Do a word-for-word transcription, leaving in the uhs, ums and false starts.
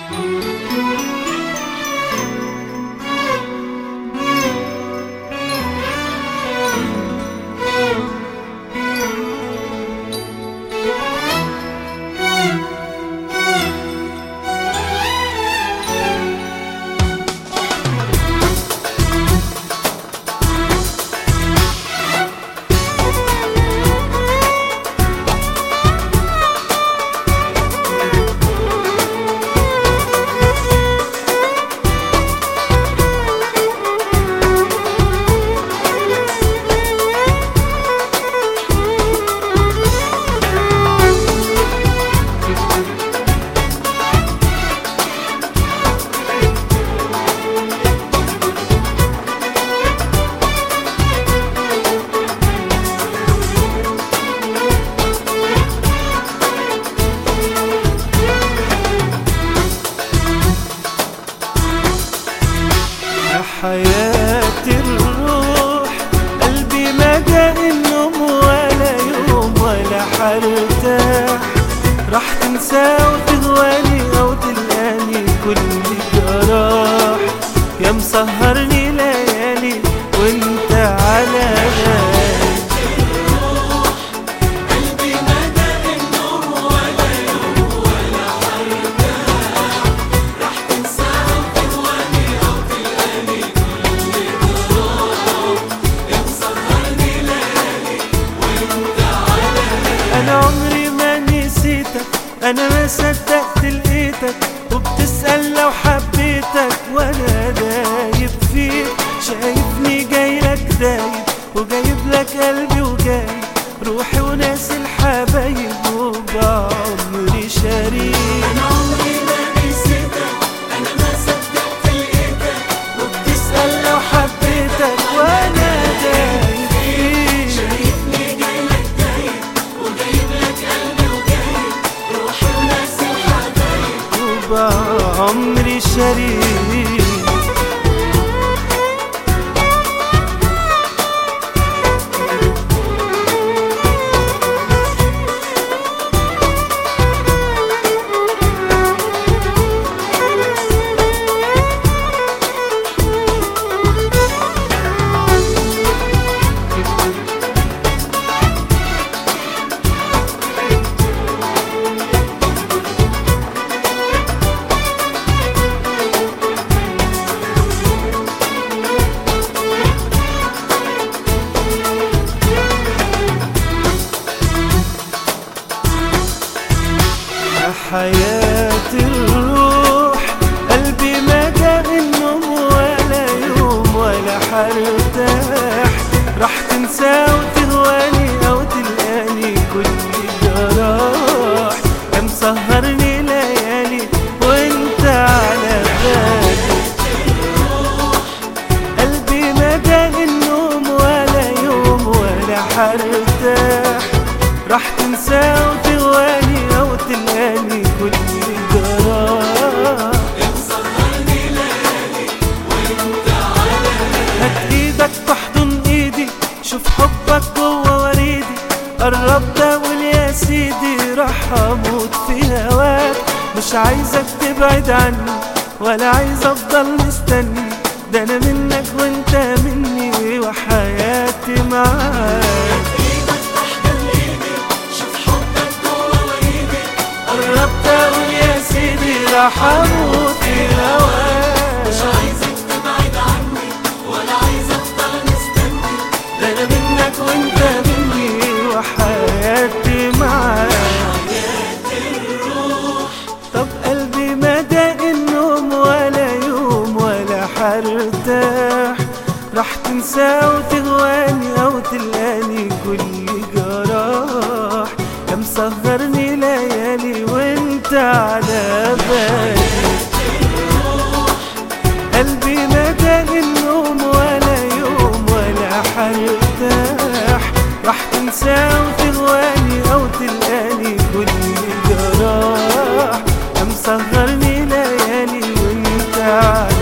حياتي الروح قلبي ما جاء النوم ولا يوم ولا حرتاح، راح تنسى وتغواني او تلقاني كل جراح، يا مسهرني ليالي وانت على بالي. أنا عمري ما نسيتك، أنا ما صدقت لقيتك، وبتسأل لو حبيتك وأنا دايب فيك، شايفني جايلك دايب وجايب لك قلبي وجايب روحي وناس الحبايب وبعمري شريك. أنا عمري ما نسيتك، أنا ما صدقت لقيتك، وبتسأل لو حبيتك وأنا دايب فيك، شايفني جايلك دايب وجايب لك قلبي وجايب روحي وناس الحبايب وبعمري شريك. حياتي الروح قلبي ما جاء النوم ولا يوم ولا حرتاح، راح تنسى وتهواني او تلقاني كل جراح، يا مسهرني ليالي وانت على بالي. قلبي ما جاء النوم ولا يوم ولا حرتاح، راح تنسى وتغواني او تلقاني كل جراح، يا مسهرني ليالي وانت على بالي. هات ايدك تحضن ايدي، شوف حبك جوه وريدي، قربت اقول يا سيدي راح اموت في هواك، مش عايزك تبعد عني ولا عايز افضل مستني، ده انا منك وانت مني وحياتي معاك. قربت اقول يا سيدي راح اموت في هواك، مش عايزك تبعد عني ولا عايز افضل مستني، ده انا منك وانت مني وحياتي معاك. حياتي الروح طب قلبي ما داق النوم ولا يوم ولا حرتاح، راح تنسى وتغواني او تلقاني كل جراح، يا مسهرني ليالي وانت على بالي. قلبي ما داق النوم ولا يوم ولا حرتاح، راح تنسى وتغواني او تلقاني كل جراح، يا مسهرني ليالي وانت على